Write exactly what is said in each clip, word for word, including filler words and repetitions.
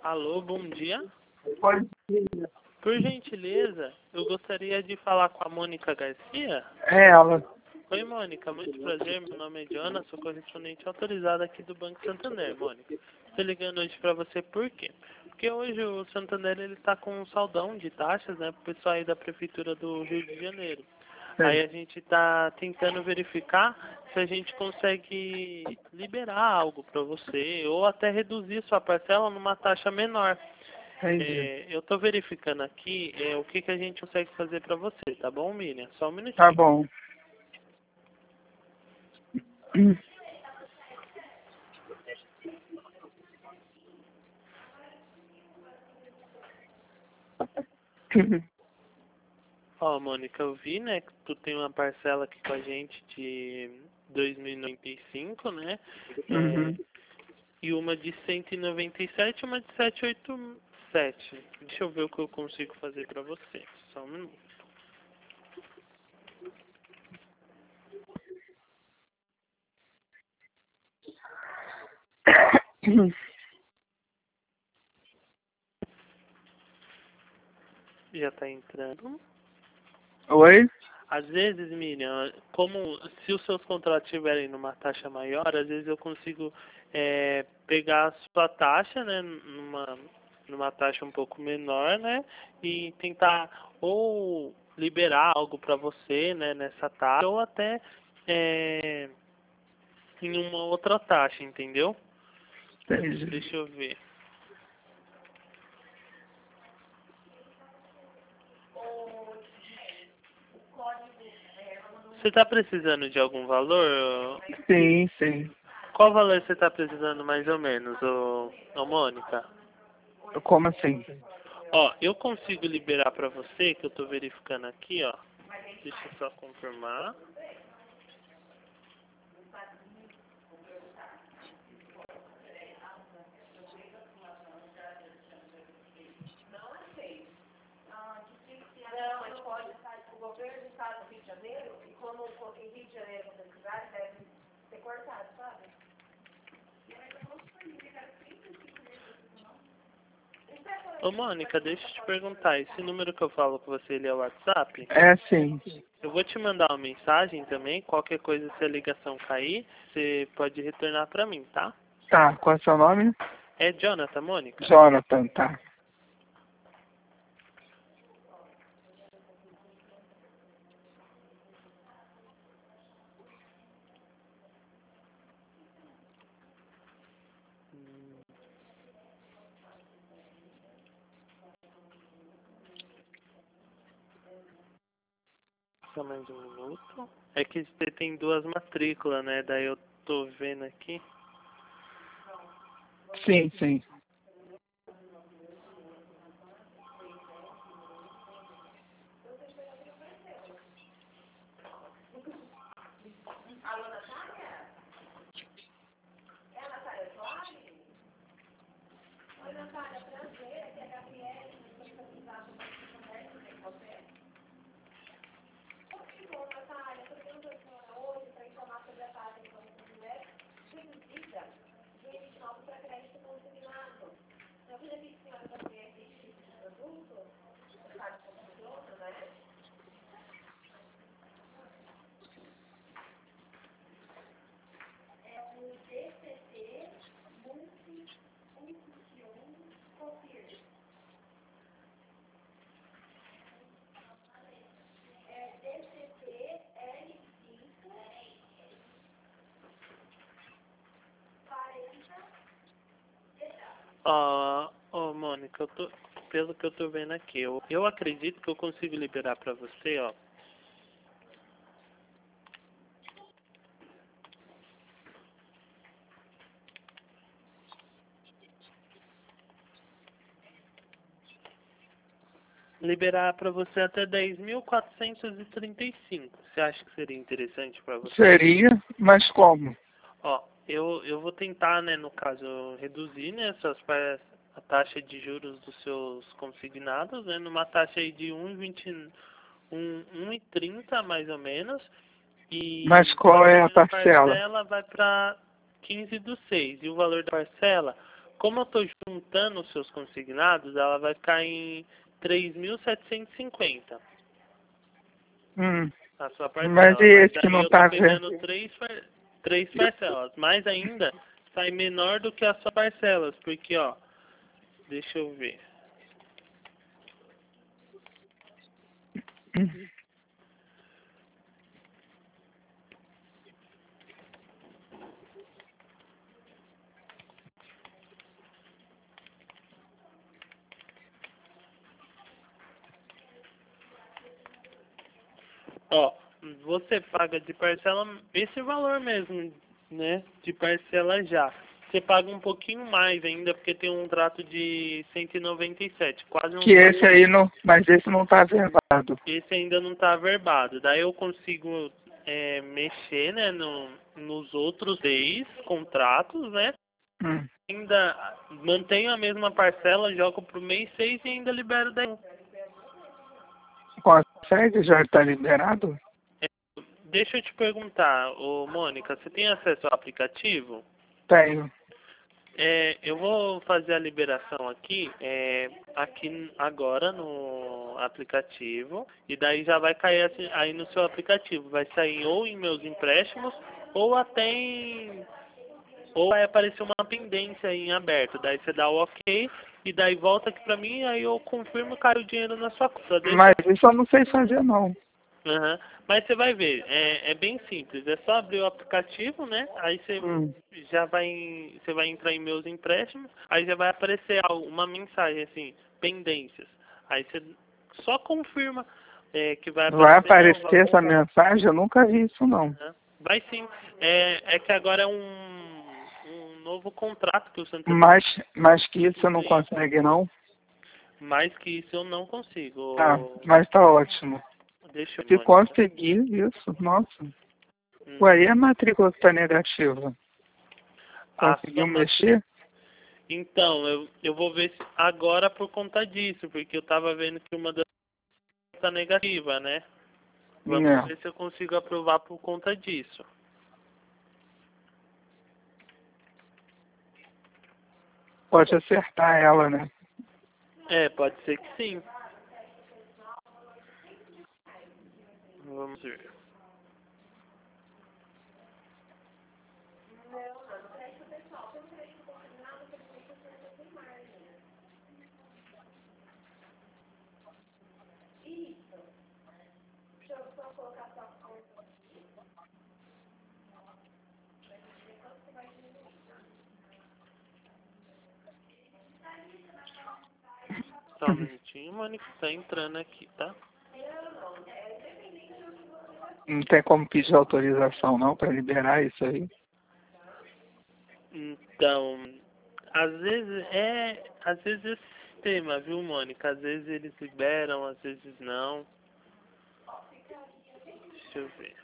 Alô, bom dia. Pode. Por gentileza, eu gostaria de falar com a Mônica Garcia. É ela. Oi, Mônica, muito prazer. Meu nome é Jonas, sou correspondente autorizado aqui do Banco Santander, Mônica. Estou ligando hoje para você por quê? Porque hoje o Santander ele está com um saldão de taxas, né, para o pessoal aí da Prefeitura do Rio de Janeiro. Sim. Aí a gente está tentando verificar se a gente consegue liberar algo para você ou até reduzir sua parcela numa taxa menor. Entendi. É, eu estou verificando aqui é, o que, que a gente consegue fazer para você, tá bom, Miriam? Só um minutinho. Tá bom. Ó, Mônica, eu vi, né, que tu tem uma parcela aqui com a gente de dois mil e noventa e cinco, né? É, Uhum. e uma de cento e noventa e sete e uma de setecentos e oitenta e sete. Deixa eu ver o que eu consigo fazer pra você. Só um minuto. Já tá entrando. Oi? Às vezes, Miriam, como se os seus contratos estiverem numa taxa maior, às vezes eu consigo é, pegar a sua taxa, né, numa, numa taxa um pouco menor, né, e tentar ou liberar algo para você, né, nessa taxa, ou até é, em uma outra taxa, entendeu? Entendi. Deixa eu ver. Você está precisando de algum valor? Sim, sim. Qual valor você está precisando mais ou menos, ô, ô Mônica? Como assim? Ó, eu consigo liberar pra você, que eu tô verificando aqui, ó. Deixa eu só confirmar. Ô, Mônica, deixa eu te perguntar, esse número que eu falo com você, ele é o WhatsApp? É sim. Eu vou te mandar uma mensagem também, qualquer coisa, se a ligação cair, você pode retornar pra mim, tá? Tá, qual é o seu nome? É Jonathan, Mônica? Jonathan, tá. Só mais um minuto. É que você tem duas matrículas, né? Daí eu tô vendo aqui. Sim, sim. Ó, ó, Mônica, eu tô, pelo que eu tô vendo aqui, eu, eu acredito que eu consigo liberar pra você, ó. Liberar pra você até dez mil quatrocentos e trinta e cinco. Você acha que seria interessante pra você? Seria, mas como? Ó, eu, eu vou tentar, né, no caso, reduzir, né, essas, pa- a taxa de juros dos seus consignados, né, numa taxa aí de um e trinta mais ou menos. E Mas a qual é a primeira parcela? parcela vai para quinze do seis. E o valor da parcela como eu estou juntando os seus consignados, ela vai ficar em três mil setecentos e cinquenta. Hum. A sua parcela. Mas e esse Mas que aí não eu tá tô vendo? pegando três, par- três parcelas. Mas ainda sai menor do que as suas parcelas. Porque, ó, deixa eu ver. Ó, você paga de parcela esse valor mesmo, né? De parcela já. Você paga um pouquinho mais ainda, porque tem um trato de cento e noventa e sete, quase uns Que esse aí quatrocentos. não. Mas esse não tá verbado. Esse ainda não está averbado. Daí eu consigo é, mexer, né, no, nos outros seis contratos, né? Hum. Ainda mantenho a mesma parcela, jogo pro mês seis e ainda libero dez. Consegue? Já tá liberado? Deixa eu te perguntar, ô Mônica, você tem acesso ao aplicativo? Tenho. É, eu vou fazer a liberação aqui, é, aqui agora no aplicativo, e daí já vai cair assim, aí no seu aplicativo. Vai sair ou em meus empréstimos, ou até em, ou vai aparecer uma pendência em aberto. Daí você dá o ok, e daí volta aqui pra mim, aí eu confirmo e cai o dinheiro na sua conta. Deixa. Mas isso eu não sei fazer, não. Uhum. Mas você vai ver, é, é bem simples, é só abrir o aplicativo, né? Aí você Hum. já vai, em- você vai entrar em meus empréstimos, aí já vai aparecer algo- uma mensagem assim, pendências. Aí você só confirma é, que vai Vai aparecer, não, vai, aparecer essa mensagem? Eu nunca vi isso, não. né? Vai sim. É, é que agora é um, um novo contrato que o Santander Mais, mais que isso você não tem. consegue, não? Mais que isso eu não Tá, consigo. mas tá ótimo. Deixa eu, Se Mônica. conseguir isso, nossa. Uhum. Ué, e a matrícula que tá negativa? A Conseguiu sua matrícula. mexer? Então, eu, eu vou ver se agora por conta disso, porque eu tava vendo que uma das tá negativa, né? Vamos Não. ver se eu consigo aprovar por conta disso. Pode acertar ela, né? É, pode ser que sim. Vamos ver. Só um minutinho, Mônica, tá entrando aqui, tá? Não tem como pedir autorização, não, para liberar isso aí? Então, às vezes é, às vezes é sistema, viu, Mônica? Às vezes eles liberam, às vezes não. Deixa eu ver.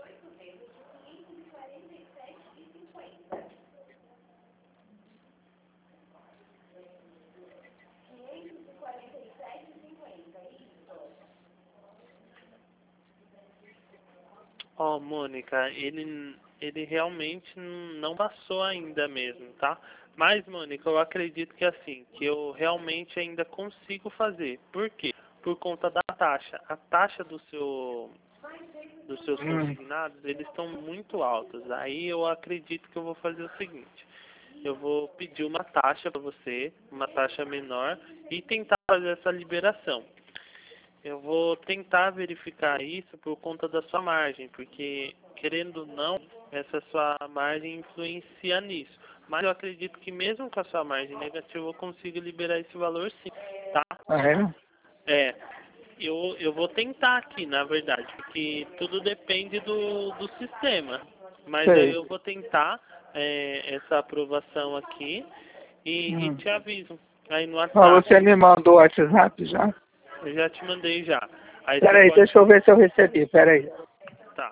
Ó, Mônica, ele, ele realmente não passou ainda mesmo, tá? Mas, Mônica, eu acredito que assim, que eu realmente ainda consigo fazer. Por quê? Por conta da taxa. A taxa do seu, dos seus Hum. consignados, eles estão muito altos. Aí eu acredito que eu vou fazer o seguinte. Eu vou pedir uma taxa para você, uma taxa menor, e tentar fazer essa liberação. Eu vou tentar verificar isso por conta da sua margem, porque, querendo ou não, essa sua margem influencia nisso. Mas eu acredito que mesmo com a sua margem negativa, eu consigo liberar esse valor sim, tá? Ah, é? É, eu, eu vou tentar aqui, na verdade, porque tudo depende do, do sistema. Mas aí Sei. eu vou tentar é, essa aprovação aqui e, e Hum. te aviso aí no Mas WhatsApp. você me mandou o WhatsApp já? Eu já te mandei já. Aí você Peraí, pode... deixa eu ver se eu recebi, peraí. Tá.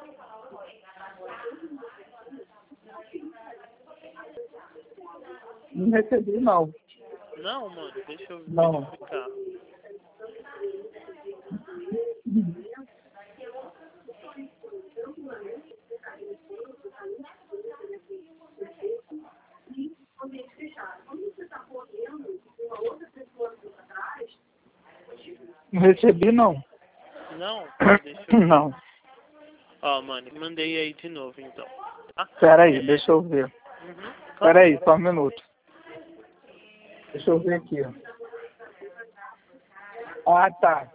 Não recebi, não. Não, mano, deixa eu Não. verificar. Não recebi, não. Não? Deixa eu ver. Não. Ó, mano, mandei aí de novo, então. Tá? Pera aí, deixa eu ver. Uhum. Pera aí, só um minuto. Deixa eu ver aqui, ó. Ah, tá.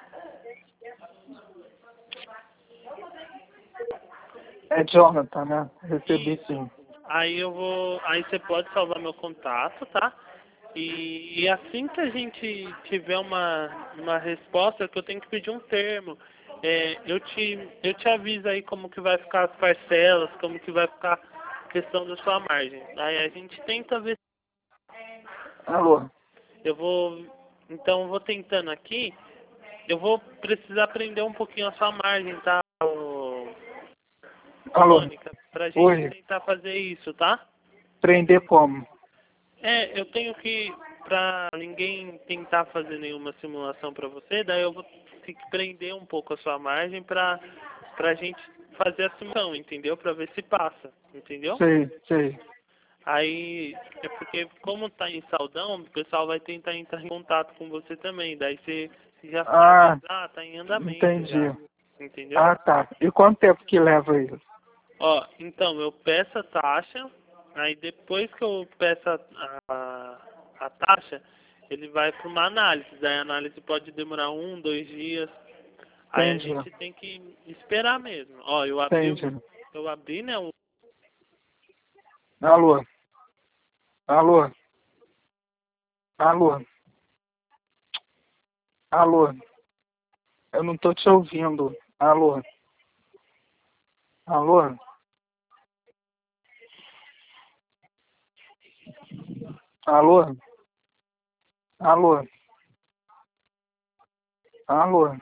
É Jonathan, né? Recebi sim. Aí eu vou. Aí você pode salvar meu contato, tá? E, e assim que a gente tiver uma, uma resposta, que eu tenho que pedir um termo. É, eu, te, eu te aviso aí como que vai ficar as parcelas, como que vai ficar a questão da sua margem. Aí a gente tenta ver. Alô? Eu vou. Então eu vou tentando aqui. Eu vou precisar aprender um pouquinho a sua margem, tá? Ô, ô Alô? Mônica, pra gente Oi. tentar fazer isso, tá? Prender como? É, eu tenho que, pra ninguém tentar fazer nenhuma simulação pra você, daí eu vou ter que prender um pouco a sua margem pra, pra gente fazer a simulação, entendeu? Pra ver se passa, entendeu? Sei, sei. Aí, é porque como tá em saldão, o pessoal vai tentar entrar em contato com você também, daí você já Ah, sabe, ah, tá em andamento entendi. já, entendeu? Ah, tá. E quanto tempo que leva isso? Ó, então, eu peço a taxa, aí depois que eu peço a, a, a taxa, ele vai para uma análise. Daí a análise pode demorar um, dois dias. Aí a Entendi. gente tem que esperar mesmo. Ó, eu abri, o- Entendi. eu abri, né? o- Alô? Alô? Alô? Alô? Eu não tô te ouvindo. Alô? Alô? Alô? Alô? Alô?